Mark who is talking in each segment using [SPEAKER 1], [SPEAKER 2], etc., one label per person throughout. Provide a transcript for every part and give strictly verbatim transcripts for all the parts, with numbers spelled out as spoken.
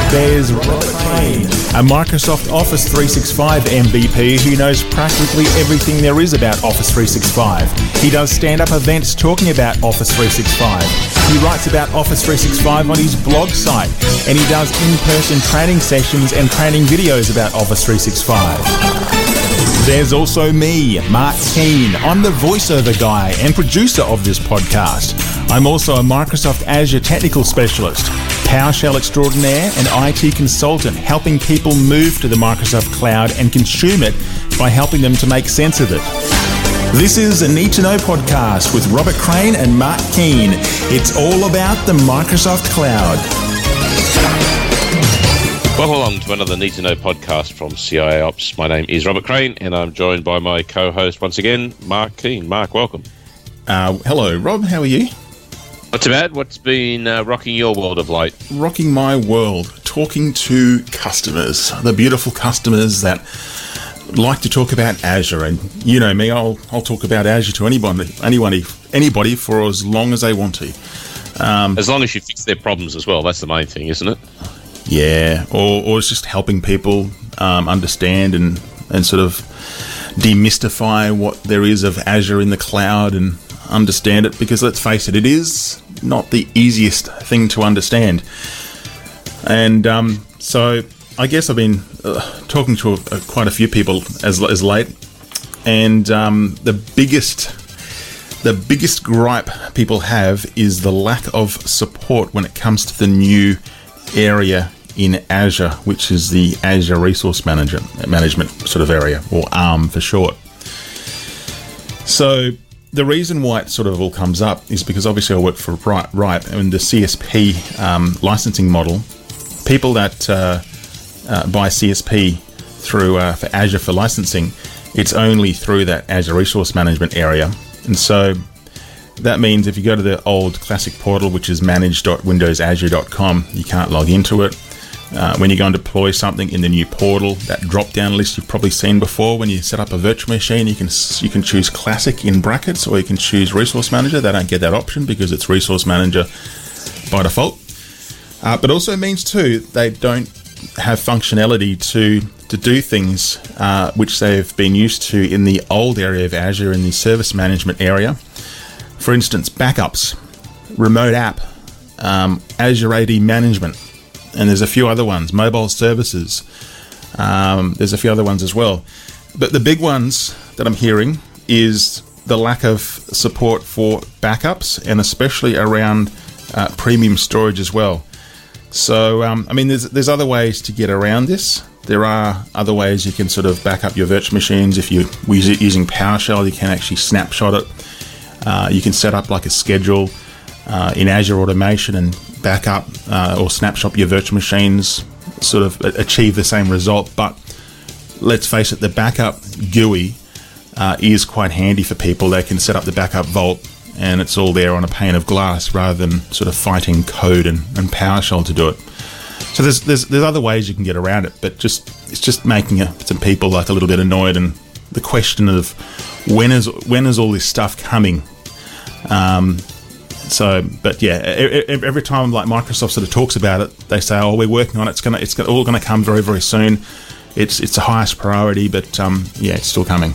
[SPEAKER 1] There's Robert Crane, a Microsoft Office three sixty-five M V P who knows practically everything there is about Office three sixty-five. He does stand-up events talking about Office three sixty-five. He writes about Office three sixty-five on his blog site, and he does in-person training sessions and training videos about Office three sixty-five. There's also me, Mark Keane. I'm the voiceover guy and producer of this podcast. I'm also a Microsoft Azure technical specialist, PowerShell extraordinaire and I T consultant, helping people move to the Microsoft Cloud and consume it by helping them to make sense of it. This is a Need to Know podcast with Robert Crane and Mark Keane. It's all about the Microsoft Cloud.
[SPEAKER 2] Welcome along to another Need to Know podcast from C I A Ops. My name is Robert Crane, and I'm joined by my co-host once again, Mark Keane. Mark, welcome.
[SPEAKER 1] Uh, hello, Rob. How are you?
[SPEAKER 2] Not too bad. What's been uh, rocking your world of late?
[SPEAKER 1] Rocking my world. Talking to customers, the beautiful customers that like to talk about Azure. And you know me, I'll I'll talk about Azure to anybody, anybody, anybody for as long as they want to. Um,
[SPEAKER 2] as long as you fix their problems as well. That's the main thing, isn't it?
[SPEAKER 1] Yeah, or, or it's just helping people um, understand and, and sort of demystify what there is of Azure in the cloud and understand it, because let's face it, it is not the easiest thing to understand. And um, so I guess I've been uh, talking to a, quite a few people as, as late, and um, the biggest the biggest gripe people have is the lack of support when it comes to the new area in Azure, which is the Azure Resource Manager, Management sort of area, or ARM for short. So the reason why it sort of all comes up is because obviously I work for RIPE, and the C S P um, licensing model, people that uh, uh, buy C S P through uh, for Azure for licensing, it's only through that Azure Resource Management area. And so that means if you go to the old classic portal, which is manage dot windows azure dot com, you can't log into it. Uh, when you go and deploy something in the new portal, that drop-down list you've probably seen before, when you set up a virtual machine, you can you can choose Classic in brackets, or you can choose Resource Manager. They don't get that option because it's Resource Manager by default. Uh, but also means too, they don't have functionality to to do things uh, which they've been used to in the old area of Azure, in the service management area. For instance, backups, remote app, um, Azure A D management, and there's a few other ones, mobile services. Um, there's a few other ones as well. But the big ones that I'm hearing is the lack of support for backups, and especially around uh, premium storage as well. So, um, I mean, there's there's other ways to get around this. There are other ways you can sort of back up your virtual machines. If you use it using PowerShell, you can actually snapshot it. Uh, you can set up like a schedule uh, in Azure Automation and back up uh, or snapshot your virtual machines, sort of achieve the same result. But let's face it, the backup G U I uh, is quite handy for people. They can set up the backup vault and it's all there on a pane of glass, rather than sort of fighting code and, and PowerShell to do it. So there's, there's there's other ways you can get around it, but just it's just making a, some people like a little bit annoyed. And the question of when is when is all this stuff coming? Um, so, but yeah, every time like Microsoft sort of talks about it, they say, "Oh, we're working on it. It's gonna it's all gonna come very very soon. It's it's the highest priority, but um, yeah, it's still coming."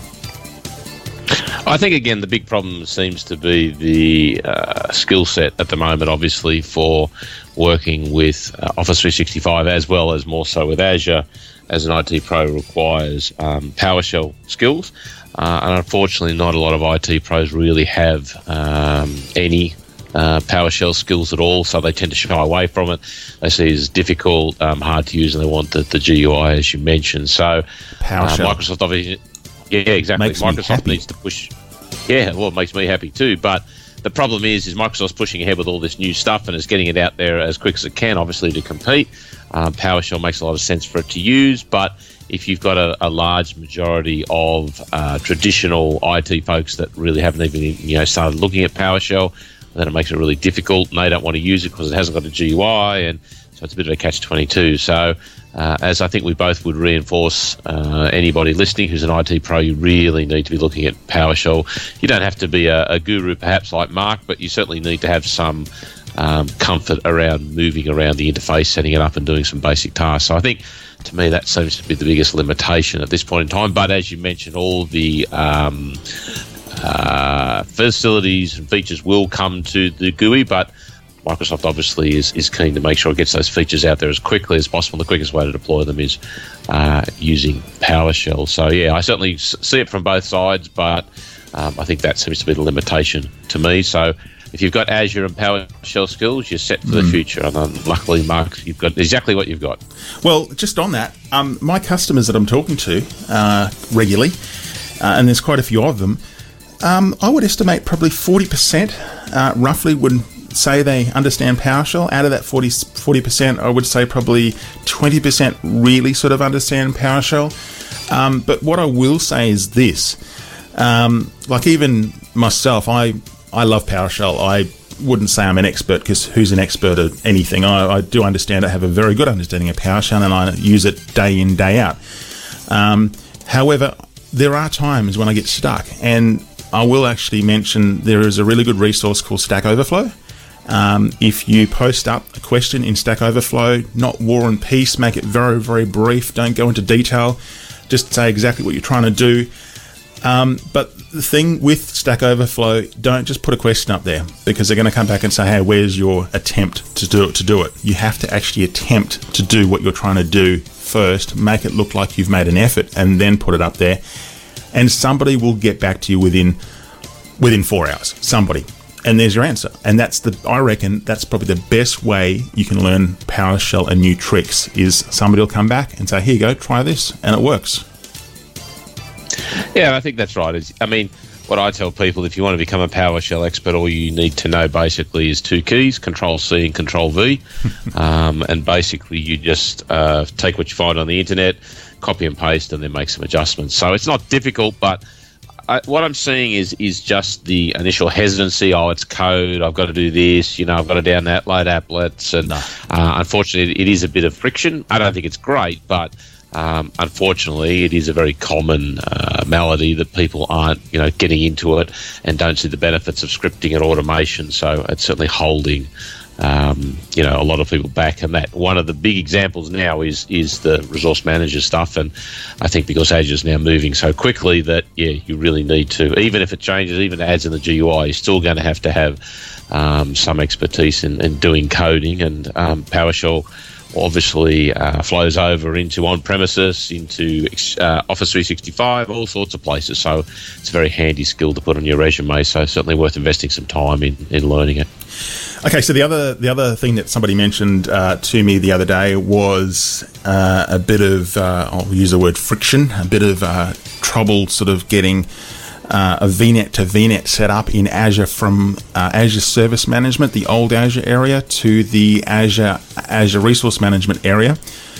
[SPEAKER 2] I think, again, the big problem seems to be the uh, skill set at the moment, obviously, for working with uh, Office three sixty-five, as well as more so with Azure, as an I T pro requires um, PowerShell skills. Uh, and unfortunately, not a lot of I T pros really have um, any uh, PowerShell skills at all, so they tend to shy away from it. They see it as difficult, um, hard to use, and they want the, the G U I, as you mentioned. So uh, Microsoft obviously... Yeah, exactly.
[SPEAKER 1] Makes
[SPEAKER 2] Microsoft needs to push. Yeah, well, it makes me happy too. But the problem is, is Microsoft's pushing ahead with all this new stuff and is getting it out there as quick as it can, obviously, to compete. Um, PowerShell makes a lot of sense for it to use, but if you've got a, a large majority of uh, traditional I T folks that really haven't even, you know, started looking at PowerShell, then it makes it really difficult, and they don't want to use it because it hasn't got a G U I, and so it's a bit of a catch twenty-two. So, uh, as I think we both would reinforce, uh, anybody listening who's an I T pro, you really need to be looking at PowerShell. You don't have to be a, a guru, perhaps, like Mark, but you certainly need to have some um, comfort around moving around the interface, setting it up and doing some basic tasks. So I think, to me, that seems to be the biggest limitation at this point in time. But as you mentioned, all the um, uh, facilities and features will come to the G U I, but Microsoft obviously is, is keen to make sure it gets those features out there as quickly as possible. The quickest way to deploy them is uh, using PowerShell. So, yeah, I certainly s- see it from both sides, but um, I think that seems to be the limitation to me. So if you've got Azure and PowerShell skills, you're set for mm. the future. And um, luckily, Mark, you've got exactly what you've got.
[SPEAKER 1] Well, just on that, um, my customers that I'm talking to uh, regularly, uh, and there's quite a few of them, um, I would estimate probably forty percent uh, roughly would say they understand PowerShell. Out of that forty percent, I would say probably twenty percent really sort of understand PowerShell. Um, but what I will say is this, um, like even myself, I, I love PowerShell. I wouldn't say I'm an expert, because who's an expert at anything? I, I do understand, I have a very good understanding of PowerShell, and I use it day in, day out. Um, however, there are times when I get stuck, and I will actually mention there is a really good resource called Stack Overflow. Um, if you post up a question in Stack Overflow, not War and Peace, make it very, very brief. Don't go into detail. Just say exactly what you're trying to do. Um, but the thing with Stack Overflow, don't just put a question up there, because they're going to come back and say, hey, where's your attempt to do it? To do it, you have to actually attempt to do what you're trying to do first. Make it look like you've made an effort, and then put it up there. And somebody will get back to you within within four hours. Somebody. And there's your answer. And that's the, I reckon that's probably the best way you can learn PowerShell and new tricks, is somebody will come back and say, here you go, try this, and it works.
[SPEAKER 2] Yeah, I think that's right. I mean, what I tell people, if you want to become a PowerShell expert, all you need to know basically is two keys, Control C and Control V. um, and basically you just uh, take what you find on the internet, copy and paste, and then make some adjustments. So it's not difficult, but I, what I'm seeing is is just the initial hesitancy. Oh, it's code. I've got to do this. You know, I've got to download applets, and no. uh, unfortunately, it is a bit of friction. I don't think it's great, but um, unfortunately, it is a very common uh, malady that people aren't, you know, getting into it and don't see the benefits of scripting and automation. So it's certainly holding, um, you know, a lot of people back. And that one of the big examples now is is the resource manager stuff. And I think because Azure's now moving so quickly that, yeah, you really need to, even if it changes, even adds in the G U I, you're still going to have to have um, some expertise in, in doing coding. And um, PowerShell obviously uh, flows over into on-premises, into uh, Office three sixty-five, all sorts of places. So it's a very handy skill to put on your resume. So certainly worth investing some time in, in learning it.
[SPEAKER 1] Okay, so the other the other thing that somebody mentioned uh, to me the other day was uh, a bit of, uh, I'll use the word friction, a bit of uh, trouble sort of getting uh, a V NET to V NET set up in Azure from uh, Azure Service Management, the old Azure area, to the Azure Azure Resource Management area.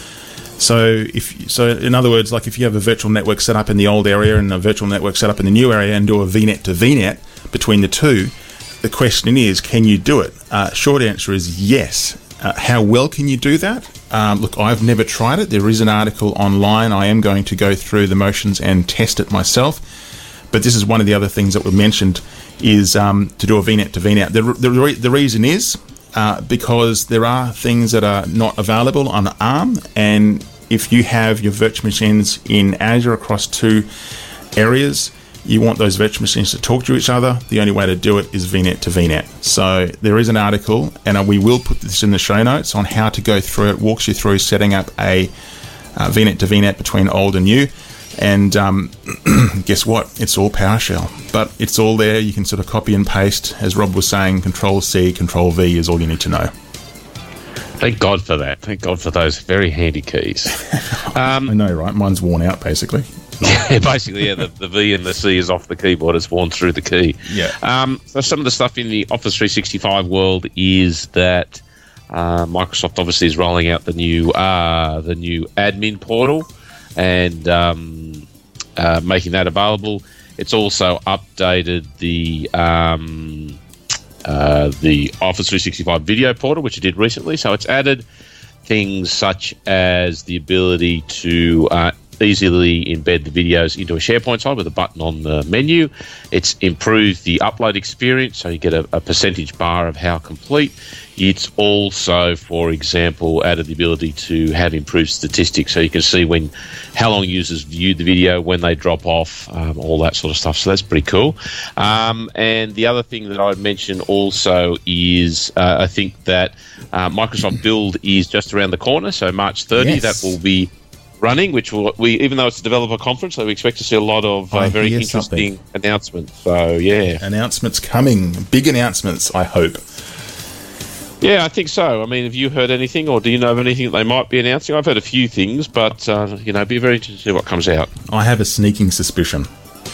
[SPEAKER 1] So, if so, in other words, like if you have a virtual network set up in the old area and a virtual network set up in the new area, and do a V NET to V NET between the two, the question is, can you do it? Uh, short answer is yes. Uh, how well can you do that? Um, look, I've never tried it. There is an article online. I am going to go through the motions and test it myself. But this is one of the other things that were mentioned, is um, to do a V NET to V NET. The, the, re- the reason is uh, because there are things that are not available on ARM, and if you have your virtual machines in Azure across two areas, you want those virtual machines to talk to each other. The only way to do it is V NET to V NET. So there is an article, and we will put this in the show notes, on how to go through it. Walks you through setting up a uh, V NET to V NET between old and new. And um, guess what? It's all PowerShell. But it's all there. You can sort of copy and paste. As Rob was saying, Control C, Control V is all you need to know.
[SPEAKER 2] Thank God for that. Thank God for those very handy keys. Um,
[SPEAKER 1] I know, right? Mine's worn out, basically.
[SPEAKER 2] Yeah, basically, yeah, the, the V and the C is off the keyboard. It's worn through the key.
[SPEAKER 1] Yeah.
[SPEAKER 2] Um, so some of the stuff in the Office three sixty-five world is that uh, Microsoft obviously is rolling out the new uh, the new admin portal, and um, uh, making that available. It's also updated the um, uh, the Office three sixty-five video portal, which it did recently. So it's added things such as the ability to uh, easily embed the videos into a SharePoint site with a button on the menu. It's improved the upload experience, so you get a, a percentage bar of how complete. It's also, for example, added the ability to have improved statistics, so you can see when how long users viewed the video, when they drop off, um, all that sort of stuff. So that's pretty cool. Um, and the other thing that I would mention also is uh, I think that uh, Microsoft Build is just around the corner, so March thirtieth,
[SPEAKER 1] Yes.
[SPEAKER 2] that will be running, which will, we even though it's a developer conference, so we expect to see a lot of uh,
[SPEAKER 1] I
[SPEAKER 2] very
[SPEAKER 1] hear
[SPEAKER 2] interesting
[SPEAKER 1] something.
[SPEAKER 2] announcements. So yeah,
[SPEAKER 1] Announcements coming. Big announcements, I hope.
[SPEAKER 2] yeah, I think so. I mean, have you heard anything, or do you know of anything that they might be announcing? I've heard a few things, but uh, you know, it'd be very interesting to see what comes out.
[SPEAKER 1] I have a sneaking suspicion.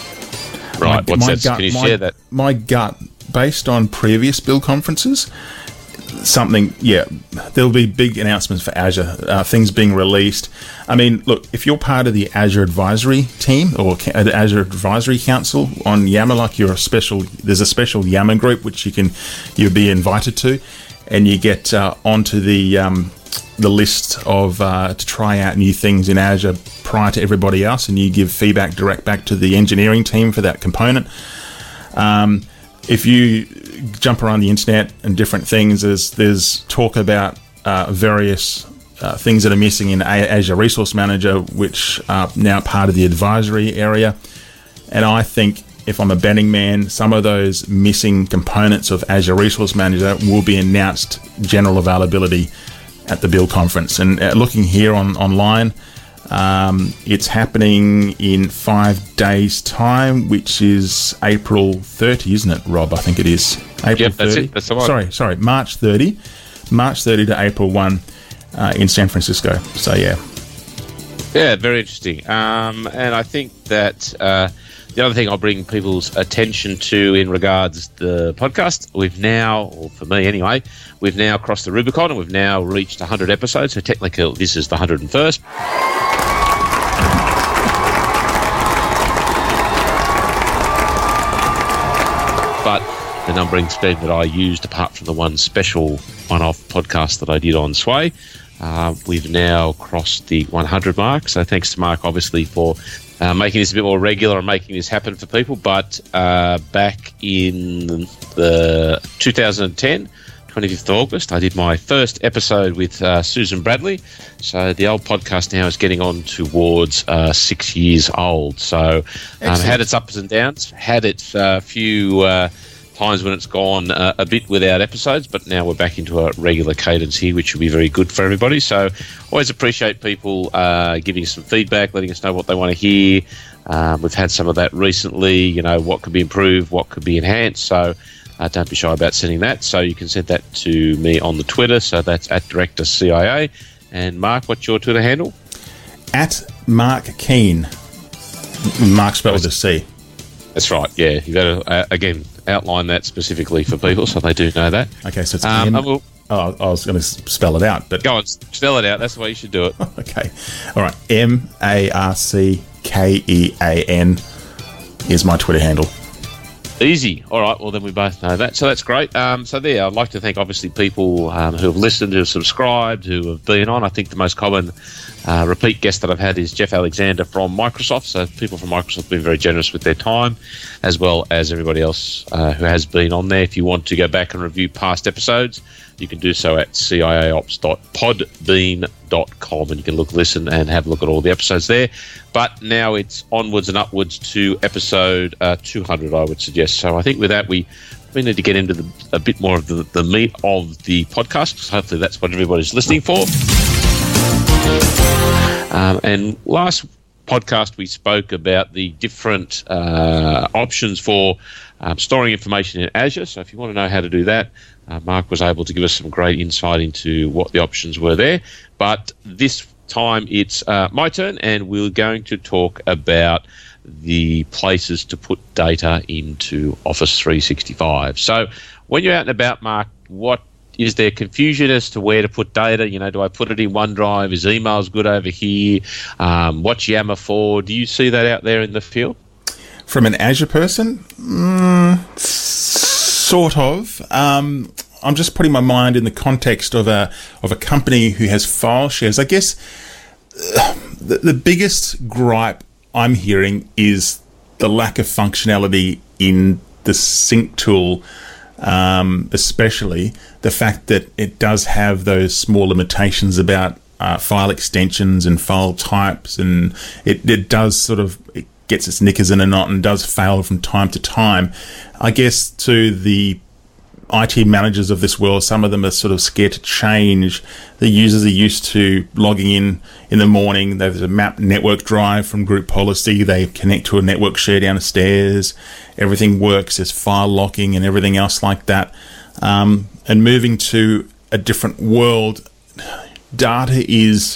[SPEAKER 2] Right,
[SPEAKER 1] My-
[SPEAKER 2] what's
[SPEAKER 1] my
[SPEAKER 2] that?
[SPEAKER 1] gut-
[SPEAKER 2] Can you
[SPEAKER 1] my-
[SPEAKER 2] share that?
[SPEAKER 1] My gut, based on previous build conferences, something, yeah, there'll be big announcements for Azure, uh, things being released. I mean, look, if you're part of the Azure Advisory team or ca- the Azure Advisory Council on Yammer, like you're a special, there's a special Yammer group which you can, you'll be invited to, and you get uh, onto the um, the list of uh, to try out new things in Azure prior to everybody else, and you give feedback direct back to the engineering team for that component. Um, if you jump around the internet and different things, there's there's talk about uh, various uh, things that are missing in A- Azure Resource Manager, which are now part of the advisory area. And I think, if I'm a betting man, some of those missing components of Azure Resource Manager will be announced general availability at the Build conference. And uh, looking here on online, um, it's happening in five days' time, which is April thirtieth, isn't it, Rob? I think it is. April
[SPEAKER 2] Yep, that's
[SPEAKER 1] thirtieth.
[SPEAKER 2] it. That's the one.
[SPEAKER 1] Sorry, sorry, March thirtieth. March thirtieth to April first uh, in San Francisco. So, yeah.
[SPEAKER 2] Yeah, very interesting. Um, and I think that uh, the other thing I'll bring people's attention to in regards to the podcast, we've now, or for me anyway, we've now crossed the Rubicon and we've now reached one hundred episodes. So technically this is the one hundred first. But the numbering scheme that I used, apart from the one special one-off podcast that I did on Sway, uh, we've now crossed the one hundred mark. So thanks to Mark, obviously, for uh, making this a bit more regular and making this happen for people. But uh, back in the two thousand ten, twenty-fifth of August, I did my first episode with uh, Susan Bradley. So the old podcast now is getting on towards uh, six years old. So um, had its ups and downs, had its uh, few uh, times when it's gone uh, a bit without episodes, but now we're back into a regular cadence here, which will be very good for everybody. So always appreciate people uh, giving us some feedback, letting us know what they want to hear. Um, we've had some of that recently, you know, what could be improved, what could be enhanced. So Uh, don't be shy about sending that. So you can send that to me on the Twitter. So that's at Director C I A. And Mark, what's your Twitter handle?
[SPEAKER 1] At Mark Keane. Mark spelled with a C.
[SPEAKER 2] That's right. Yeah, you got to uh, again outline that specifically for people so they do know that.
[SPEAKER 1] Okay, so it's
[SPEAKER 2] Um,
[SPEAKER 1] M.
[SPEAKER 2] and we'll,
[SPEAKER 1] Oh, I was going to spell it out, but
[SPEAKER 2] go on, spell it out. That's the way you should do it.
[SPEAKER 1] okay. All right. M A R C K E A N is my Twitter handle.
[SPEAKER 2] Easy. All right. Well, then we both know that. So that's great. Um, so there, I'd like to thank obviously people um, who have listened, who have subscribed, who have been on. I think the most common uh, repeat guest that I've had is Jeff Alexander from Microsoft. So people from Microsoft have been very generous with their time, as well as everybody else uh, who has been on there. If you want to go back and review past episodes, you can do so at c i a ops dot podbean dot com, and you can look, listen, and have a look at all the episodes there. But now it's onwards and upwards to episode uh, two hundred, I would suggest. So I think with that, we we need to get into the, a bit more of the, the meat of the podcast, because hopefully that's what everybody's listening for. Um, and last podcast, we spoke about the different uh, options for um, storing information in Azure. So if you want to know how to do that, uh, Mark was able to give us some great insight into what the options were there. But this time it's uh, my turn, and we're going to talk about the places to put data into Office three sixty-five. So when you're out and about, Mark, what is there confusion as to where to put data? You know, do I put it in OneDrive? Is emails good over here? Um, what's Yammer for? Do you see that out there in the field?
[SPEAKER 1] From an Azure person? Mm, sort of. Um, I'm just putting my mind in the context of a of a company who has file shares. I guess the, the biggest gripe I'm hearing is the lack of functionality in the sync tool, um, especially the fact that it does have those small limitations about uh, file extensions and file types, and it, it does sort of it gets its knickers in a knot and does fail from time to time. I guess to the I T managers of this world, some of them are sort of scared to change. The users are used to logging in in the morning. There's a map network drive from Group Policy. They connect to a network share downstairs. Everything works. There's file locking and everything else like that. Um, and moving to a different world, data is,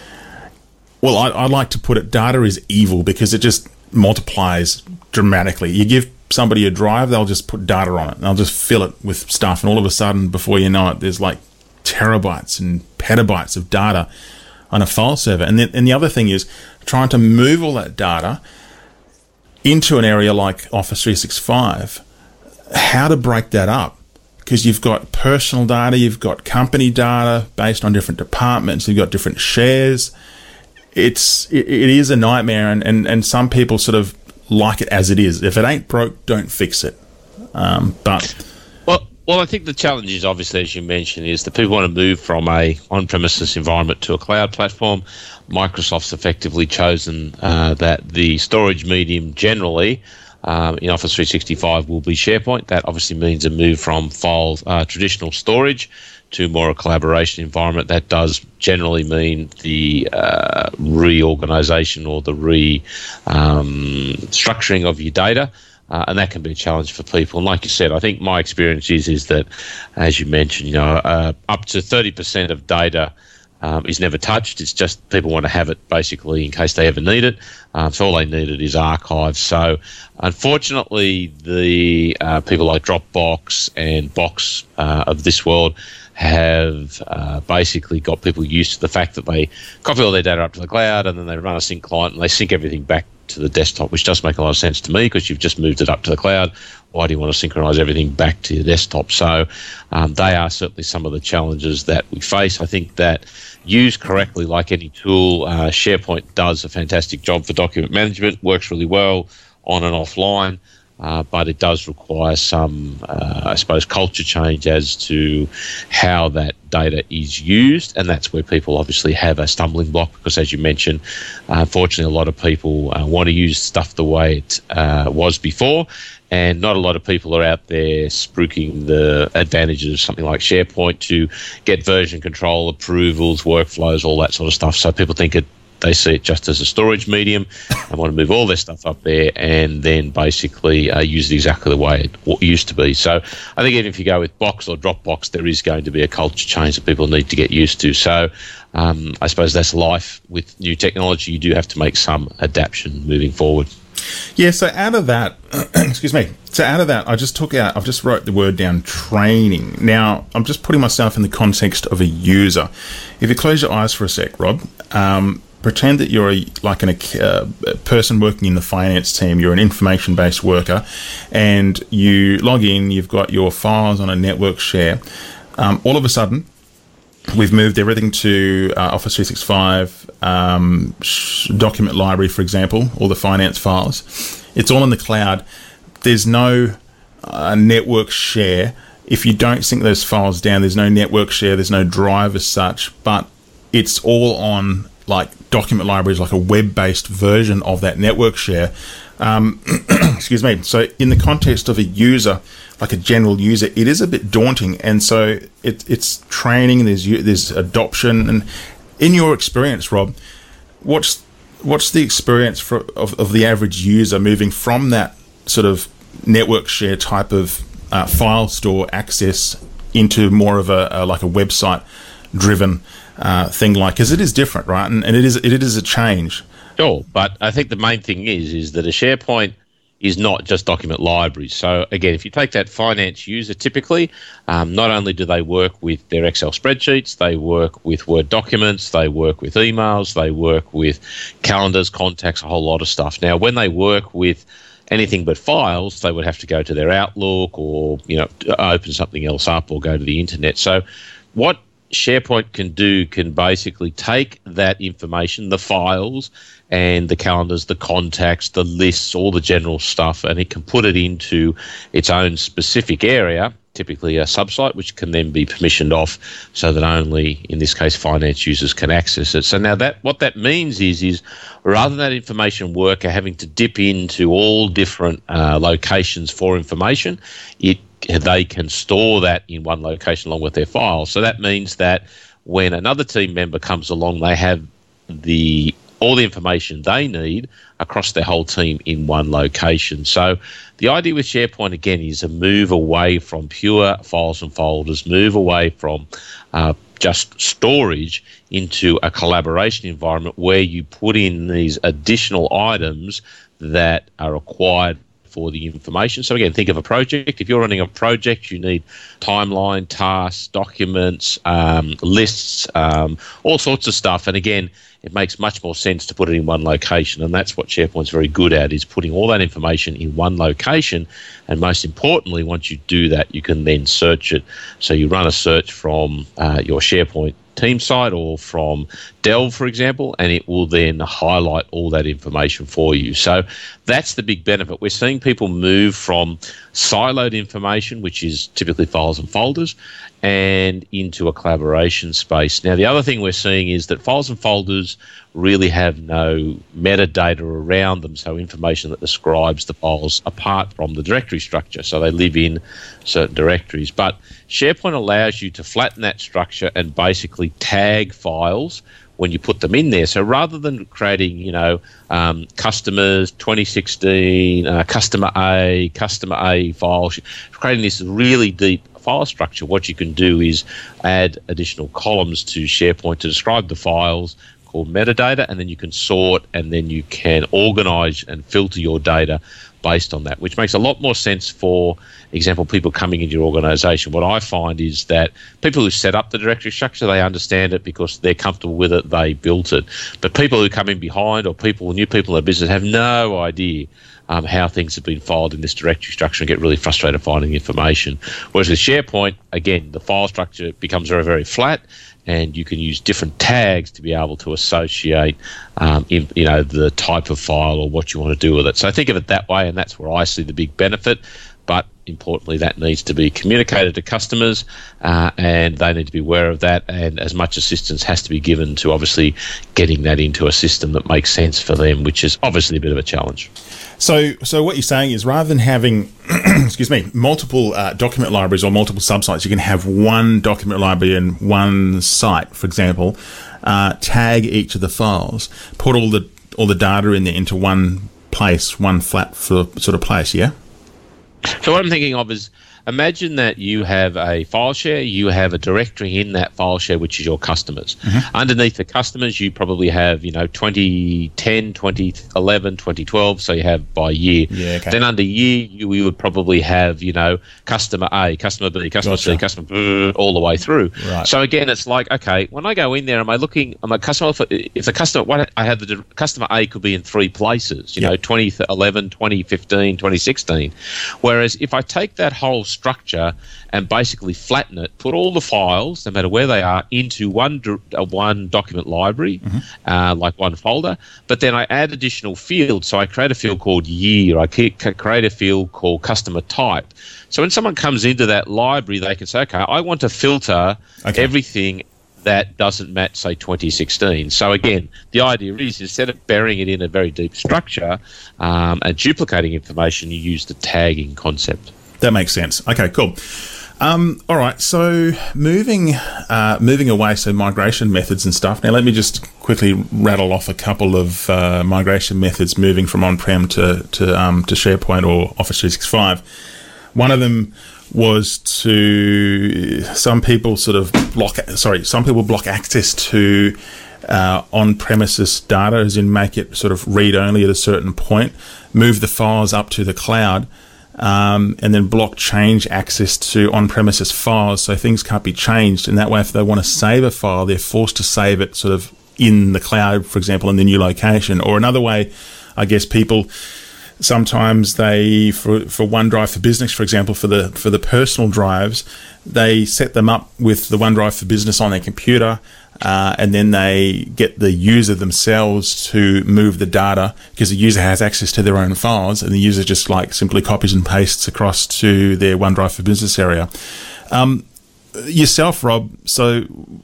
[SPEAKER 1] well, I, I like to put it, data is evil because it just multiplies dramatically. You give somebody a drive, they'll just put data on it. They'll just fill it with stuff, and all of a sudden, before you know it, there's like terabytes and petabytes of data on a file server. And then, and the other thing is trying to move all that data into an area like Office three sixty-five. How to break that up? Because you've got personal data, you've got company data based on different departments, you've got different shares. It's it, it is a nightmare, and, and, and some people sort of like it as it is. If it ain't broke, don't fix it. Um, but
[SPEAKER 2] well, well, I think the challenge is obviously, as you mentioned, is that people want to move from a on-premises environment to a cloud platform. Microsoft's effectively chosen uh, that the storage medium generally um, in Office three sixty-five will be SharePoint. That obviously means a move from file uh, traditional storage to more a collaboration environment. That does generally mean the uh, reorganization or the re um, structuring of your data, uh, and that can be a challenge for people. And like you said, I think my experience is is that, as you mentioned, you know, uh, up to thirty percent of data um, is never touched. It's just people want to have it basically in case they ever need it. Um, so all they needed is archives. So unfortunately, the uh, people like Dropbox and Box uh, of this world have uh, basically got people used to the fact that they copy all their data up to the cloud and then they run a sync client and they sync everything back to the desktop, which does make a lot of sense to me because you've just moved it up to the cloud. Why do you want to synchronize everything back to your desktop? So um, they are certainly some of the challenges that we face. I think that used correctly, like any tool, uh, SharePoint does a fantastic job for document management, works really well on and offline. Uh, but it does require some, uh, I suppose, culture change as to how that data is used, and that's where people obviously have a stumbling block because, as you mentioned, uh, unfortunately, a lot of people uh, want to use stuff the way it uh, was before, and not a lot of people are out there spruiking the advantages of something like SharePoint to get version control, approvals, workflows, all that sort of stuff. So people think it they see it just as a storage medium and want to move all their stuff up there and then basically uh, use it exactly the way it used to be. So I think even if you go with Box or Dropbox, there is going to be a culture change that people need to get used to. So um, I suppose that's life. With new technology, you do have to make some adaptation moving forward.
[SPEAKER 1] Yeah, so out of that, excuse me, so out of that, I just took out, I've just wrote the word down, training. Now, I'm just putting myself in the context of a user. If you close your eyes for a sec, Rob, um, pretend that you're a, like an, uh, a person working in the finance team. You're an information-based worker, and you log in. You've got your files on a network share. Um, all of a sudden, we've moved everything to uh, Office three sixty-five, um, document library, for example, all the finance files. It's all in the cloud. There's no uh, network share. If you don't sync those files down, there's no network share. There's no drive as such, but it's all on like document libraries, like a web-based version of that network share. Um, excuse me. So in the context of a user, like a general user, it is a bit daunting. And so it, it's training, there's there's adoption. And in your experience, Rob, what's what's the experience for, of, of the average user moving from that sort of network share type of uh, file store access into more of a, a like a website driven uh, thing, like, because it is different, right? And, and it is it is a change.
[SPEAKER 2] Sure, but I think the main thing is is that a SharePoint is not just document libraries. So again, if you take that finance user, typically, um, not only do they work with their Excel spreadsheets, they work with Word documents, they work with emails, they work with calendars, contacts, a whole lot of stuff. Now, when they work with anything but files, they would have to go to their Outlook or, you know, open something else up or go to the internet. So what SharePoint can do can basically take that information, the files and the calendars, the contacts, the lists, all the general stuff, and it can put it into its own specific area, typically a subsite, which can then be permissioned off so that only, in this case, finance users can access it. So now that what that means is, is rather than that information worker having to dip into all different uh, locations for information, it they can store that in one location along with their files. So that means that when another team member comes along, they have the all the information they need across their whole team in one location. So the idea with SharePoint, again, is a move away from pure files and folders, move away from uh, just storage into a collaboration environment where you put in these additional items that are required for the information. So again, think of a project. If you're running a project, you need timeline, tasks, documents, um, lists, um, all sorts of stuff. And again, it makes much more sense to put it in one location. And that's what SharePoint's very good at, is putting all that information in one location. And most importantly, once you do that, you can then search it. So you run a search from uh, your SharePoint team site or from Delve, for example, and it will then highlight all that information for you. So that's the big benefit. We're seeing people move from siloed information, which is typically files and folders, and into a collaboration space. Now, the other thing we're seeing is that files and folders really have no metadata around them, so information that describes the files apart from the directory structure. So they live in certain directories. But SharePoint allows you to flatten that structure and basically tag files when you put them in there. So rather than creating, you know, um, customers, twenty sixteen, uh, customer A, customer A file, creating this really deep file structure, what you can do is add additional columns to SharePoint to describe the files called metadata, and then you can sort and then you can organize and filter your data based on that, which makes a lot more sense for example, people coming into your organization. What I find is that people who set up the directory structure, they understand it because they're comfortable with it, they built it. But people who come in behind, or people, new people in the business, have no idea um, how things have been filed in this directory structure and get really frustrated finding information. Whereas with SharePoint, again, the file structure becomes very, very flat, and you can use different tags to be able to associate, um, in, you know, the type of file or what you want to do with it. So think of it that way, and that's where I see the big benefit. But importantly, that needs to be communicated to customers, uh, and they need to be aware of that. And as much assistance has to be given to obviously getting that into a system that makes sense for them, which is obviously a bit of a challenge.
[SPEAKER 1] So, so what you're saying is, rather than having, excuse me, multiple uh, document libraries or multiple subsites, you can have one document library and one site, for example. Uh, tag each of the files, put all the all the data in there into one place, one flat sort of place. Yeah.
[SPEAKER 2] So what I'm thinking of is, imagine that you have a file share, you have a directory in that file share, which is your customers. Mm-hmm. Underneath the customers, you probably have, you know, twenty ten, twenty eleven, twenty twelve, so you have by year.
[SPEAKER 1] Yeah, okay.
[SPEAKER 2] Then under year, you, you would probably have, you know, customer A, customer B, customer gotcha. C, customer B, all the way through.
[SPEAKER 1] Right.
[SPEAKER 2] So again, it's like, okay, when I go in there, am I looking, am I customer, if the customer, what I have the customer A could be in three places, you yep. know, twenty eleven, twenty fifteen, twenty sixteen. Whereas if I take that whole structure and basically flatten it, put all the files, no matter where they are, into one uh, one document library, mm-hmm. uh, like one folder, but then I add additional fields. So I create a field called year, I create a field called customer type. So when someone comes into that library, they can say, okay, I want to filter okay. everything that doesn't match, say, twenty sixteen. So again, the idea is, instead of burying it in a very deep structure um, and duplicating information, you use the tagging concept.
[SPEAKER 1] That makes sense. Okay, cool. Um, all right, so moving uh, moving away, so migration methods and stuff. Now, let me just quickly rattle off a couple of uh, migration methods moving from on-prem to to, um, to SharePoint or Office three sixty-five. One of them was to some people sort of block. Sorry, some people block access to uh, on-premises data, as in make it sort of read-only at a certain point, move the files up to the cloud. Um, and then block change access to on-premises files, so things can't be changed. And that way, if they want to save a file, they're forced to save it sort of in the cloud, for example, in the new location. Or another way, I guess people Sometimes they, for for OneDrive for Business, for example, for the for the personal drives, they set them up with the OneDrive for Business on their computer, uh, and then they get the user themselves to move the data, because the user has access to their own files, and the user just like simply copies and pastes across to their OneDrive for Business area. Um, yourself, Rob, so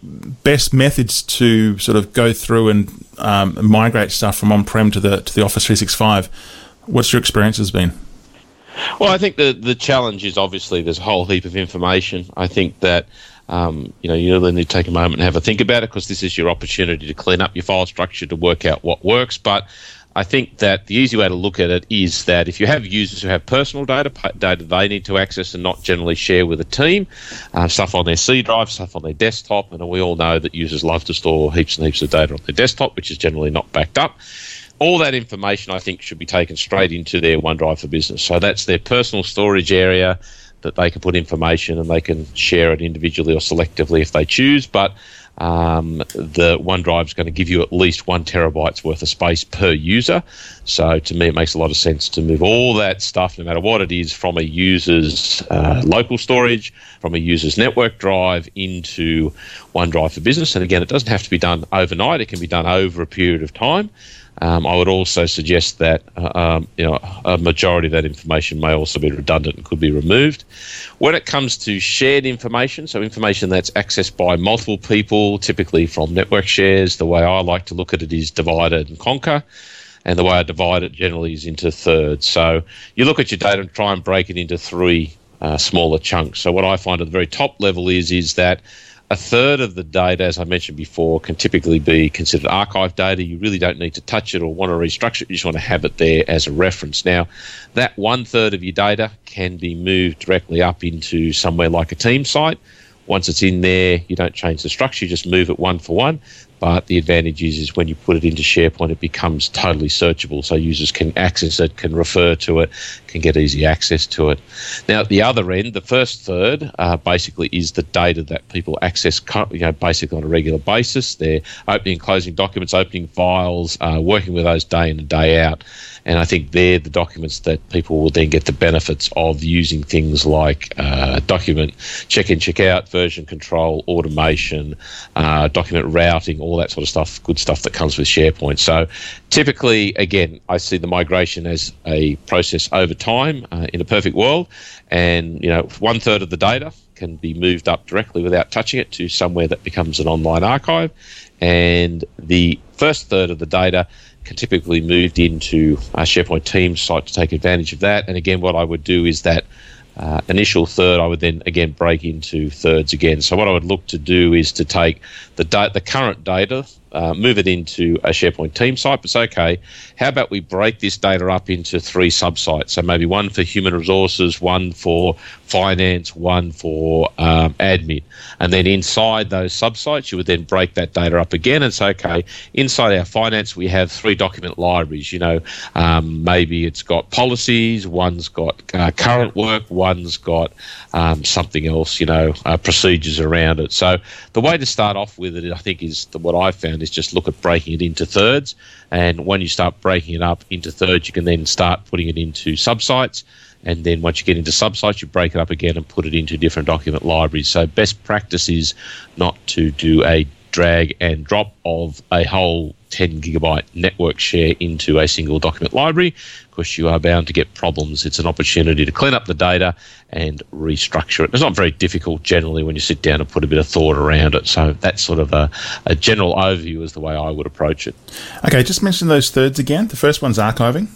[SPEAKER 1] best methods to sort of go through and um, migrate stuff from on-prem to the to the Office three sixty-five. What's your experience has been?
[SPEAKER 2] Well, I think the the challenge is obviously there's a whole heap of information. I think that um, you know you really need to take a moment and have a think about it, because this is your opportunity to clean up your file structure, to work out what works. But I think that the easy way to look at it is that if you have users who have personal data, data they need to access and not generally share with a team, uh, stuff on their C drive, stuff on their desktop, and we all know that users love to store heaps and heaps of data on their desktop, which is generally not backed up. All that information, I think, should be taken straight into their OneDrive for Business. So that's their personal storage area that they can put information, and they can share it individually or selectively if they choose. But um, the OneDrive is going to give you at least one terabyte's worth of space per user. So to me, it makes a lot of sense to move all that stuff, no matter what it is, from a user's uh, local storage, from a user's network drive into OneDrive for Business. And again, it doesn't have to be done overnight. It can be done over a period of time. Um, I would also suggest that uh, um, you know a majority of that information may also be redundant and could be removed. When it comes to shared information, so information that's accessed by multiple people, typically from network shares, the way I like to look at it is divide and conquer. And the way I divide it generally is into thirds. So you look at your data and try and break it into three uh, smaller chunks. So what I find at the very top level is is that a third of the data, as I mentioned before, can typically be considered archive data. You really don't need to touch it or want to restructure it. You just want to have it there as a reference. Now, that one third of your data can be moved directly up into somewhere like a team site. Once it's in there, you don't change the structure, you just move it one for one. But the advantage is, is when you put it into SharePoint, it becomes totally searchable. So users can access it, can refer to it, can get easy access to it. Now, at the other end, the first third uh, basically is the data that people access, you know, basically on a regular basis. They're opening and closing documents, opening files, uh, working with those day in and day out. And I think they're the documents that people will then get the benefits of using things like uh, document check-in, check-out, version control, automation, uh, document routing, all that sort of stuff, good stuff that comes with SharePoint. So typically, again, I see the migration as a process over time uh, in a perfect world. And, you know, one third of the data can be moved up directly without touching it to somewhere that becomes an online archive. And the first third of the data can typically be moved into a SharePoint Teams site to take advantage of that. And again, what I would do is that uh, initial third, I would then again break into thirds again. So what I would look to do is to take the da- the current data, uh, move it into a SharePoint Team site, but it's okay. How about we break this data up into three subsites? So maybe one for human resources, one for finance, one for um, admin. And then inside those subsites, you would then break that data up again and say, okay, inside our finance, we have three document libraries. You know, um, maybe it's got policies, one's got uh, current work, one's got um, something else, you know, uh, procedures around it. So the way to start off with it, I think, is the, what I've found is just look at breaking it into thirds. And when you start breaking it up into thirds, you can then start putting it into subsites. And then once you get into subsites, you break it up again and put it into different document libraries. So best practice is not to do a drag and drop of a whole ten gigabyte network share into a single document library, because you are bound to get problems. It's an opportunity to clean up the data and restructure it. It's not very difficult generally when you sit down and put a bit of thought around it. So that's sort of a, a general overview is the way I would approach it.
[SPEAKER 1] Okay, just mention those thirds again. The first one's archiving.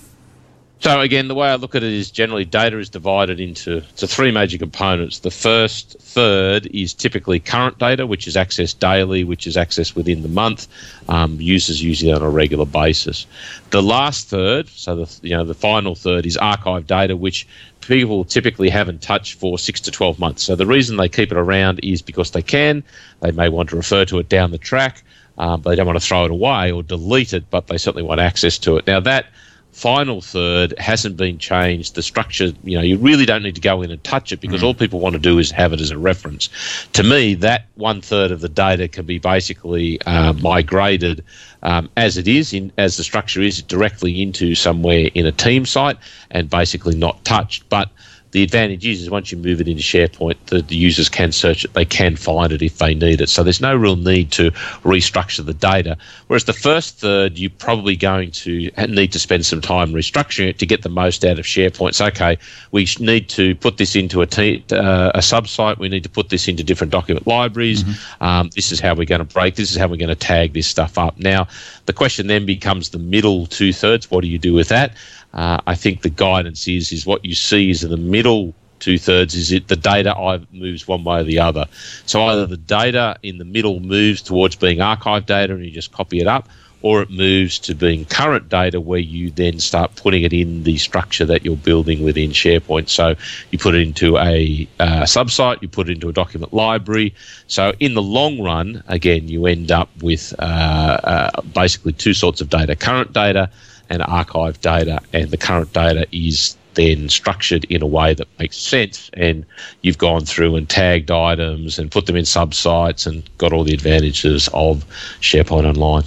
[SPEAKER 2] So again, the way I look at it is generally data is divided into to three major components. The first third is typically current data, which is accessed daily, which is accessed within the month. Um, users using it on a regular basis. The last third, so the you know the final third, is archive data, which people typically haven't touched for six to twelve months. So the reason they keep it around is because they can. They may want to refer to it down the track, um, but they don't want to throw it away or delete it, but they certainly want access to it. Now that final third hasn't been changed. The structure, you know, you really don't need to go in and touch it because mm. all people want to do is have it as a reference. To me, that one third of the data can be basically uh, migrated um, as it is, in as the structure is, directly into somewhere in a team site and basically not touched. But the advantage is, is once you move it into SharePoint, the, the users can search it, they can find it if they need it. So there's no real need to restructure the data. Whereas the first third, you're probably going to need to spend some time restructuring it to get the most out of SharePoint. So, okay, we need to put this into a, te- uh, a sub-site. We need to put this into different document libraries. Mm-hmm. Um, this is how we're going to break. This is how we're going to tag this stuff up. Now, the question then becomes the middle two-thirds. What do you do with that? Uh, I think the guidance is is what you see is in the middle two-thirds is it the data either moves one way or the other. So either the data in the middle moves towards being archive data and you just copy it up, or it moves to being current data where you then start putting it in the structure that you're building within SharePoint. So you put it into a uh, sub-site, you put it into a document library. So in the long run, again, you end up with uh, uh, basically two sorts of data, current data and archive data, and the current data is then structured in a way that makes sense, and you've gone through and tagged items and put them in sub-sites and got all the advantages of SharePoint Online.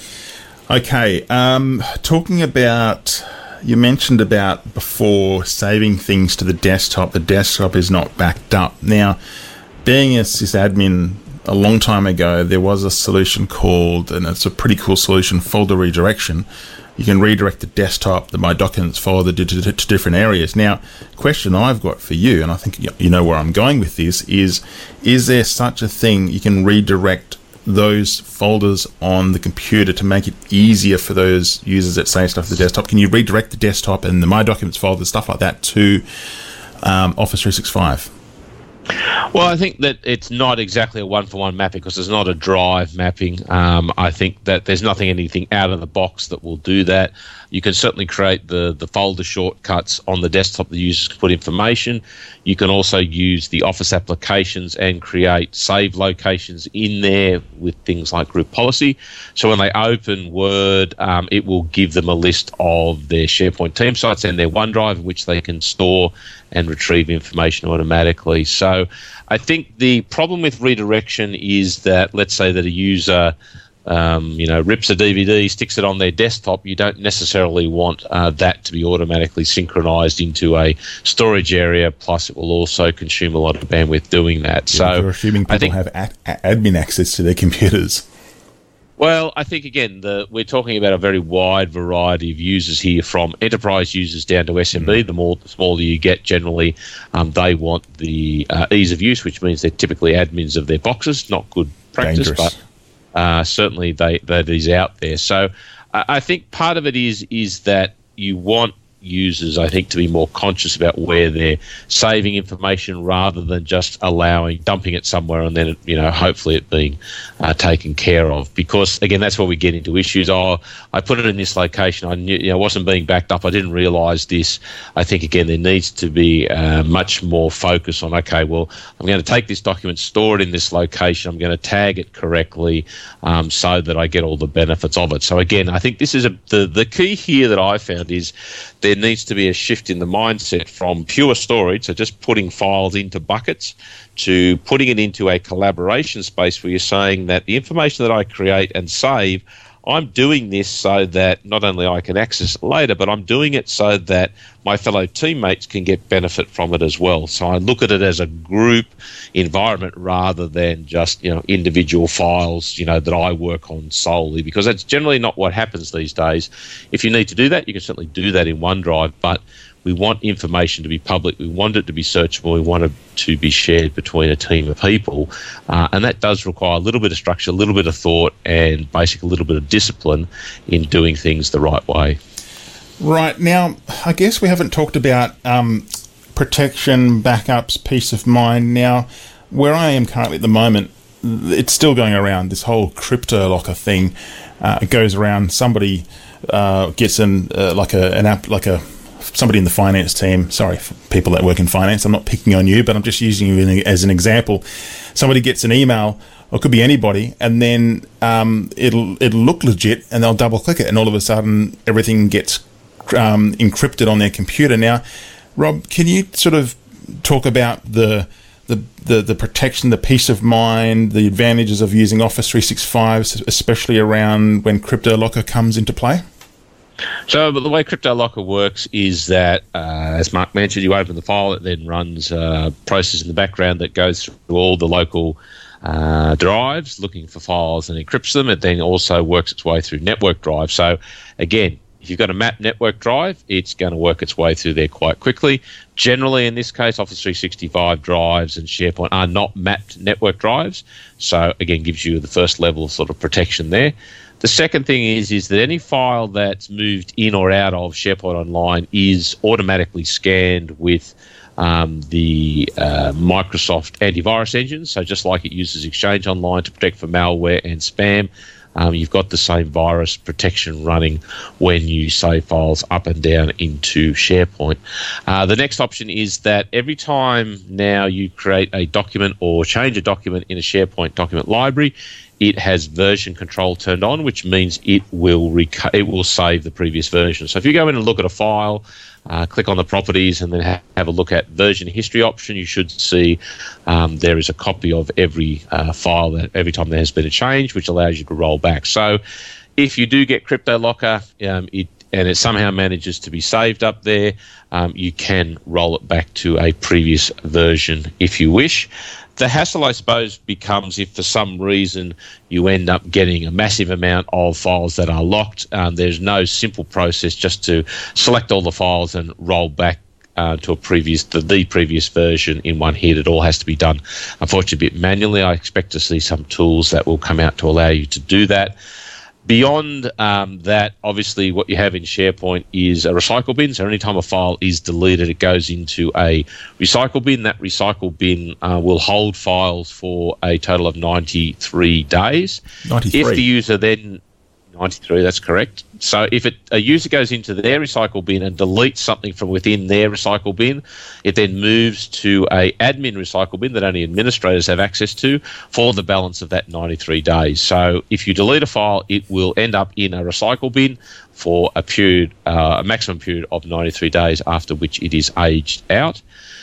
[SPEAKER 1] Okay, um, talking about, you mentioned about before saving things to the desktop, the desktop is not backed up. Now, being a sysadmin a long time ago, there was a solution called, and it's a pretty cool solution, folder redirection. You can redirect the desktop, the My Documents folder to, to, to different areas. Now, question I've got for you, and I think you know where I'm going with this, is is there such a thing you can redirect those folders on the computer to make it easier for those users that save stuff to the desktop? Can you redirect the desktop and the My Documents folder, stuff like that, to um, Office three sixty-five?
[SPEAKER 2] Well, I think that it's not exactly a one-for-one mapping because there's not a drive mapping. Um, I think that there's nothing, anything out of the box that will do that. You can certainly create the, the folder shortcuts on the desktop the users can put information. You can also use the Office applications and create save locations in there with things like group policy. So when they open Word, um, it will give them a list of their SharePoint team sites and their OneDrive in which they can store and retrieve information automatically. So I think the problem with redirection is that, let's say that a user um, you know, rips a D V D, sticks it on their desktop, you don't necessarily want uh, that to be automatically synchronized into a storage area, plus it will also consume a lot of bandwidth doing that. Yeah, so
[SPEAKER 1] you're assuming people
[SPEAKER 2] I think,
[SPEAKER 1] have ad- admin access to their computers.
[SPEAKER 2] Well, I think, again, the, we're talking about a very wide variety of users here, from enterprise users down to S M B. Mm. The more the smaller you get, generally, um, they want the uh, ease of use, which means they're typically admins of their boxes. Not good practice, Dangerous. but uh, certainly they, that is out there. So I, I think part of it is is that you want users, I think, to be more conscious about where they're saving information rather than just allowing, dumping it somewhere and then, it, you know, hopefully it being uh, taken care of. Because, again, that's where we get into issues. Oh, I put it in this location. I knew, you know, it wasn't being backed up. I didn't realise this. I think, again, there needs to be uh, much more focus on, okay, well, I'm going to take this document, store it in this location. I'm going to tag it correctly um, so that I get all the benefits of it. So, again, I think this is a, the, the key here that I found is there needs to be a shift in the mindset from pure storage, so just putting files into buckets, to putting it into a collaboration space where you're saying that the information that I create and save, I'm doing this so that not only I can access it later, but I'm doing it so that my fellow teammates can get benefit from it as well. So I look at it as a group environment rather than just, you know, individual files, you know, that I work on solely, because that's generally not what happens these days. If you need to do that, you can certainly do that in OneDrive, but we want information to be public. We want it to be searchable. We want it to be shared between a team of people. Uh, and that does require a little bit of structure, a little bit of thought, and basically a little bit of discipline in doing things the right way.
[SPEAKER 1] Right. Now, I guess we haven't talked about um, protection, backups, peace of mind. Now, where I am currently at the moment, it's still going around, this whole CryptoLocker thing. Uh, it goes around, somebody uh, gets in uh, like a an app, like a somebody in the finance team, sorry, for people that work in finance, I'm not picking on you, but I'm just using you as an example. Somebody gets an email, or it could be anybody, and then um, it'll it'll look legit, and they'll double click it, and all of a sudden everything gets um, encrypted on their computer. Now, Rob, can you sort of talk about the the, the the protection, the peace of mind, the advantages of using Office three sixty-five, especially around when CryptoLocker comes into play?
[SPEAKER 2] So, but the way CryptoLocker works is that, uh, as Mark mentioned, you open the file, it then runs a process in the background that goes through all the local uh, drives, looking for files and encrypts them. It then also works its way through network drive. So, again, if you've got a mapped network drive, it's going to work its way through there quite quickly. Generally, in this case, Office three sixty-five drives and SharePoint are not mapped network drives. So, again, gives you the first level of sort of protection there. The second thing is, is that any file that's moved in or out of SharePoint Online is automatically scanned with um, the uh, Microsoft antivirus engine. So just like it uses Exchange Online to protect from malware and spam, um, you've got the same virus protection running when you save files up and down into SharePoint. Uh, the next option is that every time now you create a document or change a document in a SharePoint document library, it has version control turned on, which means it will rec- it will save the previous version. So if you go in and look at a file, uh, click on the properties and then ha- have a look at version history option, you should see um, there is a copy of every uh, file that every time there has been a change, which allows you to roll back. So if you do get CryptoLocker, um, it and it somehow manages to be saved up there, um, you can roll it back to a previous version if you wish. The hassle, I suppose, becomes if for some reason you end up getting a massive amount of files that are locked. Um, there's no simple process just to select all the files and roll back uh, to a previous the, the previous version in one hit. It all has to be done, unfortunately, a bit manually. I expect to see some tools that will come out to allow you to do that. Beyond um, that, obviously, what you have in SharePoint is a recycle bin. So anytime a file is deleted, it goes into a recycle bin. That recycle bin uh, will hold files for a total of ninety-three days.
[SPEAKER 1] ninety-three.
[SPEAKER 2] If the user then... ninety-three, that's correct. So if it, a user goes into their recycle bin and deletes something from within their recycle bin, it then moves to a admin recycle bin that only administrators have access to for the balance of that ninety-three days. So if you delete a file, it will end up in a recycle bin for a period, uh, a maximum period of ninety-three days, after which it is aged out.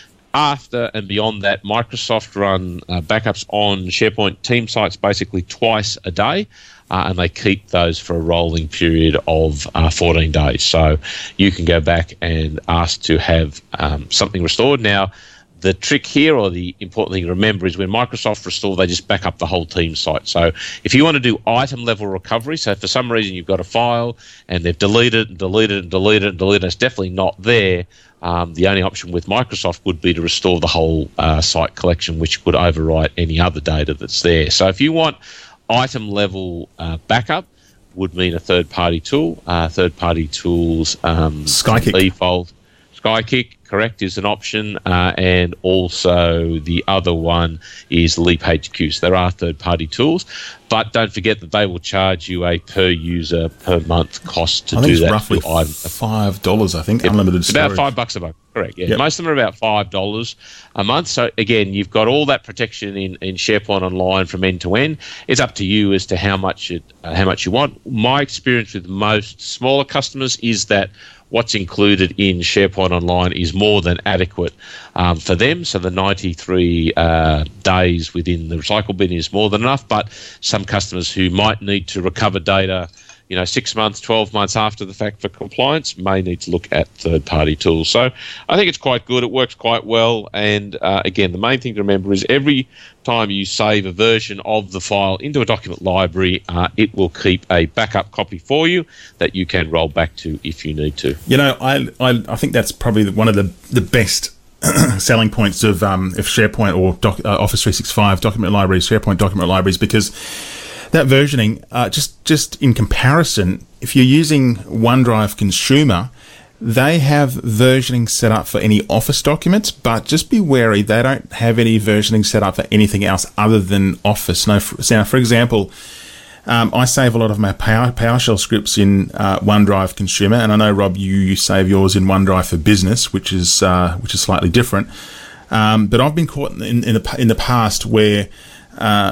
[SPEAKER 2] After and beyond that, Microsoft run uh, backups on SharePoint team sites basically twice a day. Uh, and they keep those for a rolling period of uh, fourteen days. So you can go back and ask to have um, something restored. Now, the trick here, or the important thing to remember, is when Microsoft restore, they just back up the whole team site. So if you want to do item level recovery, so if for some reason you've got a file and they've deleted and deleted and deleted and deleted, and it's definitely not there, um, the only option with Microsoft would be to restore the whole uh, site collection, which would overwrite any other data that's there. So if you want item level uh, backup, would mean a third-party tool. Uh, third-party tools, um,
[SPEAKER 1] Skykick.
[SPEAKER 2] Default, Skykick, correct, is an option, uh, and also the other one is Leap H Q. So there are third-party tools, but don't forget that they will charge you a per user per month cost to
[SPEAKER 1] I
[SPEAKER 2] do
[SPEAKER 1] think it's
[SPEAKER 2] that.
[SPEAKER 1] roughly five dollars. I think,
[SPEAKER 2] Yep.
[SPEAKER 1] unlimited
[SPEAKER 2] It's
[SPEAKER 1] storage.
[SPEAKER 2] about five bucks a month. Correct. Yeah,
[SPEAKER 1] Yep.
[SPEAKER 2] most of them are about five dollars a month. So again, you've got all that protection in, in SharePoint Online from end to end. It's up to you as to how much it uh, how much you want. My experience with most smaller customers is that what's included in SharePoint Online is more than adequate um, for them. So the ninety-three uh, days within the recycle bin is more than enough. But some customers who might need to recover data, you know, six months, twelve months after the fact for compliance, may need to look at third-party tools. So I think it's quite good. It works quite well. And uh, again, the main thing to remember is every time you save a version of the file into a document library, uh, it will keep a backup copy for you that you can roll back to if you need to.
[SPEAKER 1] You know, I I, I think that's probably one of the, the best selling points of um, of SharePoint or doc, uh, Office three sixty-five document libraries, SharePoint document libraries, because that versioning, uh, just just in comparison, if you're using OneDrive Consumer, they have versioning set up for any Office documents, but just be wary, they don't have any versioning set up for anything else other than Office. Now, for, now, for example, um, I save a lot of my Power, PowerShell scripts in uh, OneDrive Consumer, and I know, Rob, you, you save yours in OneDrive for Business, which is uh, which is slightly different. Um, but I've been caught in, in, the, in the past where uh,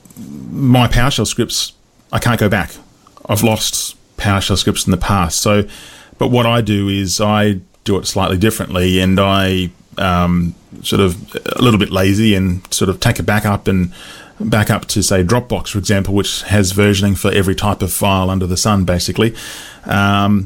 [SPEAKER 1] my PowerShell scripts, I can't go back. I've lost PowerShell scripts in the past. So but what I do is I do it slightly differently, and I um, sort of a little bit lazy and sort of take a backup and back up to, say, Dropbox, for example, which has versioning for every type of file under the sun, basically. Um,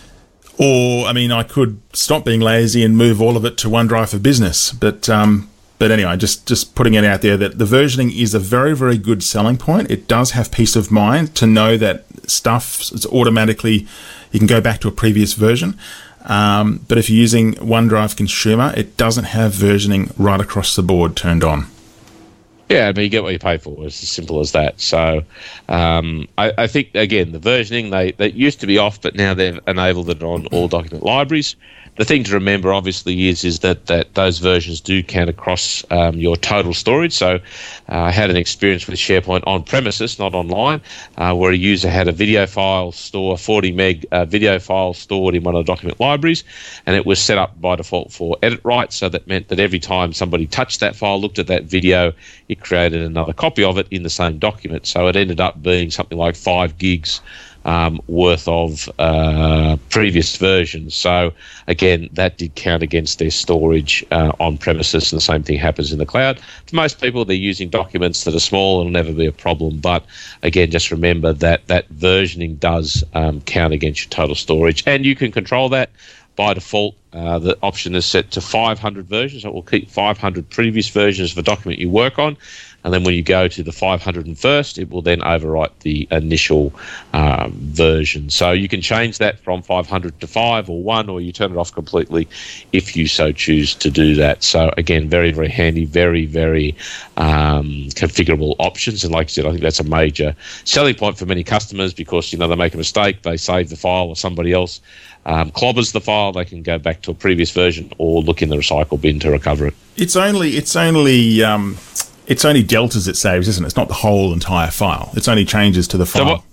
[SPEAKER 1] or, I mean, I could stop being lazy and move all of it to OneDrive for Business. But um, but anyway, just, just putting it out there that the versioning is a very, very good selling point. It does have peace of mind to know that stuff is automatically, you can go back to a previous version. Um, but if you're using OneDrive Consumer, it doesn't have versioning right across the board turned on.
[SPEAKER 2] Yeah, I mean, you get what you pay for. It's as simple as that. So um, I, I think, again, the versioning, they, they used to be off, but now they've enabled it on all document libraries. The thing to remember, obviously, is is that, that those versions do count across um, your total storage. So uh, I had an experience with SharePoint on premises, not online, uh, where a user had a video file store, forty meg uh, video file stored in one of the document libraries, and it was set up by default for edit rights. So that meant that every time somebody touched that file, looked at that video, it created another copy of it in the same document. So it ended up being something like five gigs Um, worth of uh, previous versions. So again, that did count against their storage uh, on premises, and the same thing happens in the cloud. For most people, they're using documents that are small. It'll never be a problem. But again, just remember that that versioning does um, count against your total storage, and you can control that. By default, uh, the option is set to five hundred versions. So it will keep five hundred previous versions of a document you work on. And then when you go to the five hundred first, it will then overwrite the initial um, version. So you can change that from five hundred to five or one, or you turn it off completely if you so choose to do that. So again, very, very handy, very, very um, configurable options. And like I said, I think that's a major selling point for many customers because, you know, they make a mistake, they save the file, or somebody else um, clobbers the file, they can go back to a previous version or look in the recycle bin to recover it.
[SPEAKER 1] It's only, it's only, um, it's only deltas it saves, isn't it? It's not the whole entire file. It's only changes to the file.
[SPEAKER 2] So what,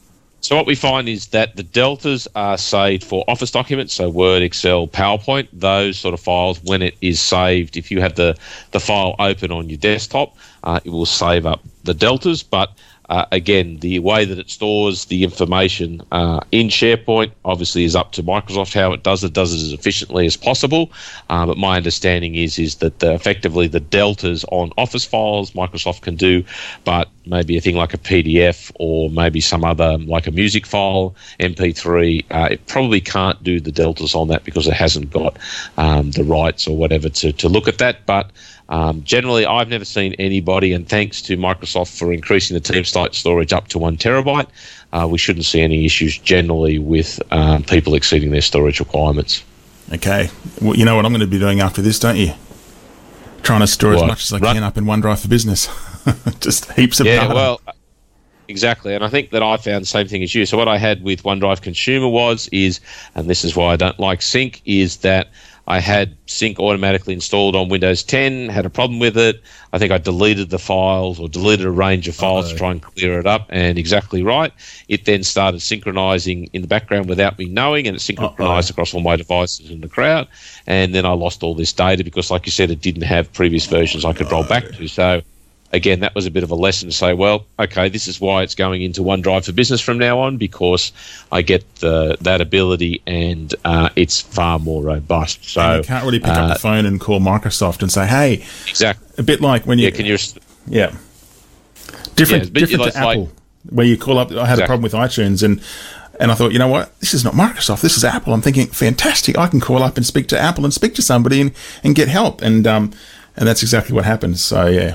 [SPEAKER 2] so what we find is that the deltas are saved for Office documents, so Word, Excel, PowerPoint, those sort of files. When it is saved, if you have the, the file open on your desktop, uh, it will save up the deltas, but Uh, again, the way that it stores the information uh, in SharePoint obviously is up to Microsoft how it does it, does it as efficiently as possible. Uh, but my understanding is is that the, effectively the deltas on Office files Microsoft can do, but maybe a thing like a P D F or maybe some other, like a music file, M P three, uh, it probably can't do the deltas on that because it hasn't got um, the rights or whatever to, to look at that. But Um, generally, I've never seen anybody, and thanks to Microsoft for increasing the team site storage up to one terabyte, uh, we shouldn't see any issues generally with um, people exceeding their storage requirements.
[SPEAKER 1] Okay. Well, you know what I'm going to be doing after this, don't you? Trying to store
[SPEAKER 2] what?
[SPEAKER 1] as much as I
[SPEAKER 2] Run-
[SPEAKER 1] can up in OneDrive for Business. Just heaps of
[SPEAKER 2] yeah,
[SPEAKER 1] data.
[SPEAKER 2] well, exactly. And I think that I found the same thing as you. So what I had with OneDrive Consumer was, is, and this is why I don't like Sync, is that I had Sync automatically installed on Windows ten, had a problem with it. I think I deleted the files or deleted a range of files Uh-oh. to try and clear it up, and exactly right. It then started synchronizing in the background without me knowing, and it synchronized Uh-oh. across all my devices in the cloud. And then I lost all this data because, like you said, it didn't have previous versions I could Uh-oh. roll back to. So again, that was a bit of a lesson to say, well, okay, this is why it's going into OneDrive for Business from now on, because I get the, that ability, and uh, it's far more robust. So
[SPEAKER 1] and you can't really pick
[SPEAKER 2] uh,
[SPEAKER 1] up the phone and call Microsoft and say, hey,
[SPEAKER 2] exactly.
[SPEAKER 1] A bit like when you,
[SPEAKER 2] yeah, can you,
[SPEAKER 1] yeah, different,
[SPEAKER 2] yeah,
[SPEAKER 1] different
[SPEAKER 2] like,
[SPEAKER 1] to Apple, where you call up. I had
[SPEAKER 2] exactly.
[SPEAKER 1] a problem with iTunes, and and I thought, you know what, this is not Microsoft, this is Apple. I'm thinking, fantastic, I can call up and speak to Apple and speak to somebody and, and get help, and um, and that's exactly what happens. So yeah.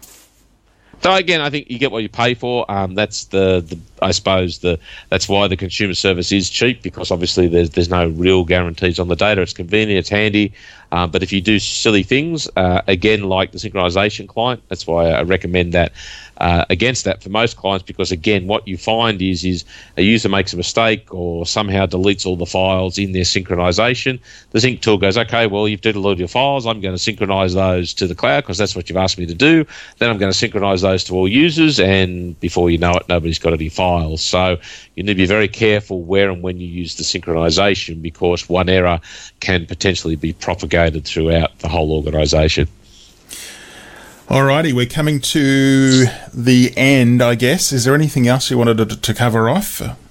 [SPEAKER 2] So again, I think you get what you pay for. Um, that's the, the, I suppose the that's why the consumer service is cheap, because obviously there's there's no real guarantees on the data. It's convenient, it's handy, um, but if you do silly things, uh, again, like the synchronization client, that's why I recommend that uh, against that for most clients, because again, what you find is is a user makes a mistake or somehow deletes all the files in their synchronization. The Sync tool goes, okay, well, you've deleted your files. I'm going to synchronize those to the cloud because that's what you've asked me to do. Then I'm going to synchronize those to all users, and before you know it, nobody's got any files. So you need to be very careful where and when you use the synchronization, because one error can potentially be propagated throughout the whole organization.
[SPEAKER 1] Alrighty, we're coming to the end, I guess. Is there anything else you wanted to, to cover off?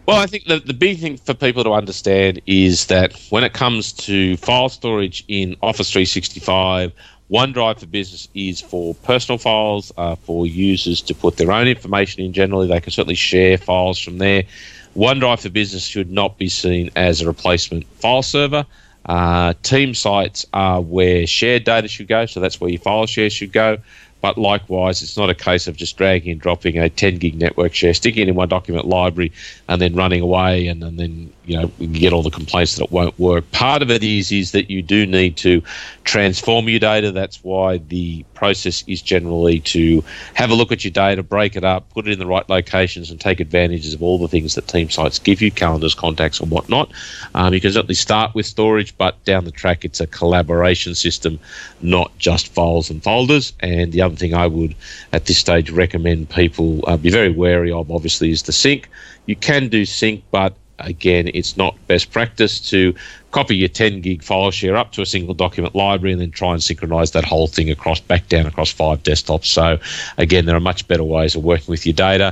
[SPEAKER 2] Well, I think the, the big thing for people to understand is that when it comes to file storage in Office three sixty-five, OneDrive for Business is for personal files, uh, for users to put their own information in. Generally, they can certainly share files from there. OneDrive for Business should not be seen as a replacement file server. Uh, team sites are where shared data should go, so that's where your file share should go. But likewise, it's not a case of just dragging and dropping a ten gig network share, sticking it in one document library, and then running away, and, and then you know you get all the complaints that it won't work. Part of it is is that you do need to transform your data. That's why the process is generally to have a look at your data, break it up, put it in the right locations, and take advantages of all the things that team sites give you, calendars, contacts, and whatnot. Um, you can certainly start with storage, but down the track, it's a collaboration system, not just files and folders. And the other thing I would, at this stage, recommend people uh, be very wary of, obviously, is the sync. You can do sync, but again, it's not best practice to copy your ten gig file share up to a single document library and then try and synchronize that whole thing across back down across five desktops. So again, there are much better ways of working with your data.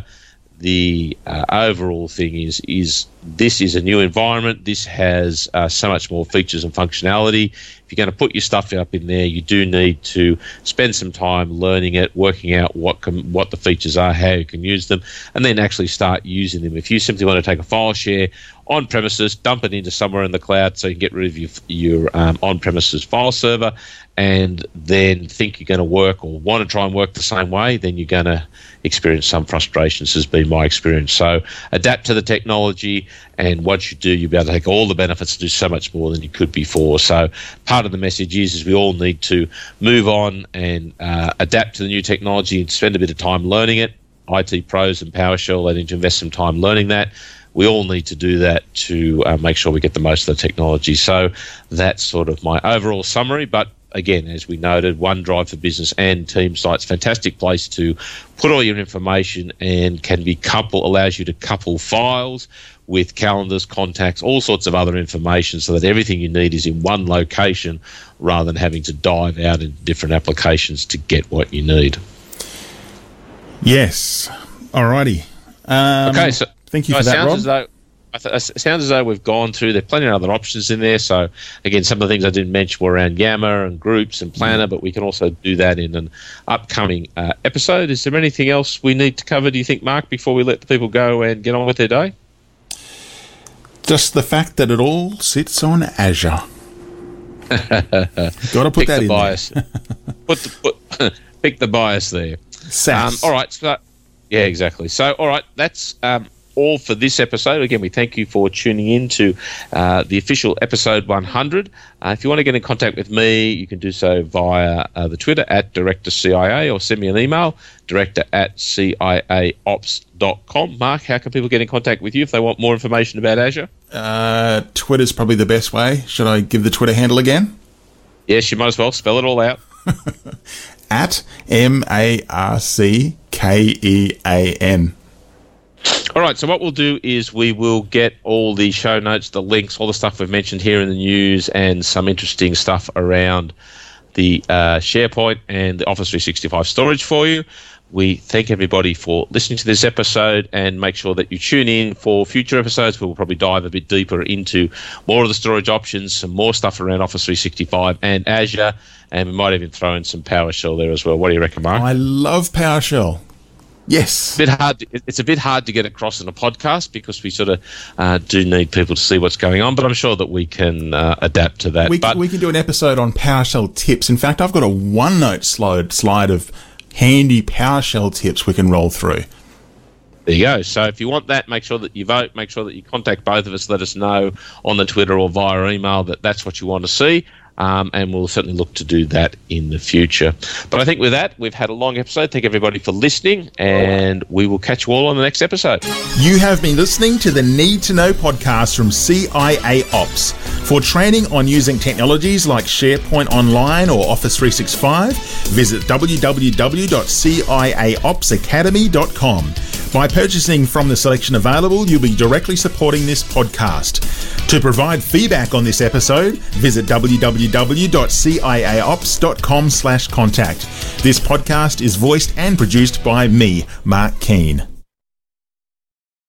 [SPEAKER 2] The uh, overall thing is is this is a new environment. This has uh, so much more features and functionality. If you're going to put your stuff up in there, you do need to spend some time learning it, working out what can, what the features are, how you can use them, and then actually start using them. If you simply want to take a file share on premises, dump it into somewhere in the cloud so you can get rid of your, your um, on-premises file server, and then think you're going to work or want to try and work the same way, then you're going to experience some frustrations, has been my experience. So adapt to the technology, and once you do, you'll be able to take all the benefits and do so much more than you could before. So part of the message is, is we all need to move on and uh, adapt to the new technology and spend a bit of time learning it. I T pros and PowerShell, they need to invest some time learning that. We all need to do that to uh, make sure we get the most of the technology. So that's sort of my overall summary. But again, as we noted, OneDrive for Business and Team Sites, fantastic place to put all your information, and can be couple, allows you to couple files with calendars, contacts, all sorts of other information, so that everything you need is in one location rather than having to dive out in different applications to get what you need.
[SPEAKER 1] Yes. Alrighty. Um,
[SPEAKER 2] okay, so
[SPEAKER 1] thank you
[SPEAKER 2] so
[SPEAKER 1] for that, Rob.
[SPEAKER 2] As though, it sounds as though we've gone through. There are plenty of other options in there. So, again, some of the things I didn't mention were around Yammer and Groups and Planner, but we can also do that in an upcoming uh, episode. Is there anything else we need to cover, do you think, Mark, before we let the people go and get on with their day?
[SPEAKER 1] Just the fact that it all sits on Azure. Got to put
[SPEAKER 2] pick
[SPEAKER 1] that
[SPEAKER 2] the
[SPEAKER 1] in
[SPEAKER 2] bias.
[SPEAKER 1] there.
[SPEAKER 2] put the, put, pick the bias there.
[SPEAKER 1] SaaS.
[SPEAKER 2] Um, all right. So, yeah, exactly. So, all right, that's um, all for this episode. Again, we thank you for tuning in to uh, the official episode one hundred. Uh, if you want to get in contact with me, you can do so via uh, the Twitter at Director C I A, or send me an email, director at C I A ops dot com. Mark, how can people get in contact with you if they want more information about Azure?
[SPEAKER 1] Uh, Twitter's probably the best way. Should I give the Twitter handle again?
[SPEAKER 2] Yes, you might as well. Spell it all out.
[SPEAKER 1] At M A R C K E A N.
[SPEAKER 2] All right, so what we'll do is we will get all the show notes, the links, all the stuff we've mentioned here in the news, and some interesting stuff around the uh, SharePoint and the Office three sixty-five storage for you. We thank everybody for listening to this episode, and make sure that you tune in for future episodes. We'll probably dive a bit deeper into more of the storage options, some more stuff around Office three sixty-five and Azure, and we might even throw in some PowerShell there as well. What do you reckon, Mark?
[SPEAKER 1] I love PowerShell. Yes.
[SPEAKER 2] It's a bit hard to, it's a bit hard to get across in a podcast, because we sort of uh, do need people to see what's going on, but I'm sure that we can uh, adapt to that.
[SPEAKER 1] We,
[SPEAKER 2] but,
[SPEAKER 1] we can do an episode on PowerShell tips. In fact, I've got a OneNote slide, slide of handy PowerShell tips we can roll through.
[SPEAKER 2] There you go. So if you want that, make sure that you vote, make sure that you contact both of us, let us know on the Twitter or via email that that's what you want to see. Um, and we'll certainly look to do that in the future. But I think with that, we've had a long episode. Thank everybody for listening, and we will catch you all on the next episode.
[SPEAKER 1] You have been listening to the Need to Know podcast from C I A Ops. For training on using technologies like SharePoint Online or Office three sixty-five, visit w w w dot c i a ops academy dot com. By purchasing from the selection available, you'll be directly supporting this podcast. To provide feedback on this episode, visit w w w dot c i a ops dot com slash contact. This podcast is voiced and produced by me, Mark Keane.